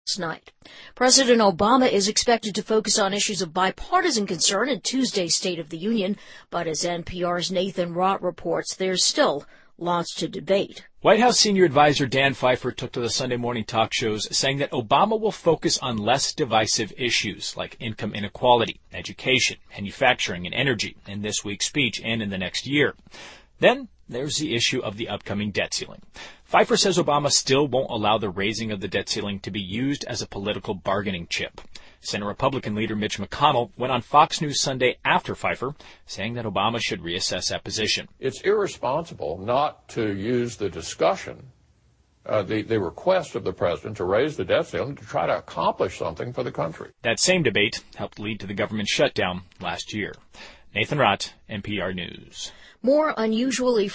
night. President Obama is expected to focus on issues of bipartisan concern in Tuesday's State of the Union, but as NPR's Nathan Rott reports, there's still lots to debate. White House senior advisor Dan Pfeiffer took to the Sunday morning talk shows saying that Obama will focus on less divisive issues like income inequality, education, manufacturing, and energy in this week's speech and in the next year. Then there's the issue of the upcoming debt ceiling. Pfeiffer says Obama still won't allow the raising of the debt ceiling to be used as a political bargaining chip. Senate Republican leader Mitch McConnell went on Fox News Sunday after Pfeiffer, saying that Obama should reassess that position. It's irresponsible not to use the discussion, the request of the president to raise the debt ceiling to try to accomplish something for the country. That same debate helped lead to the government shutdown last year. Nathan Rott, NPR News. More unusually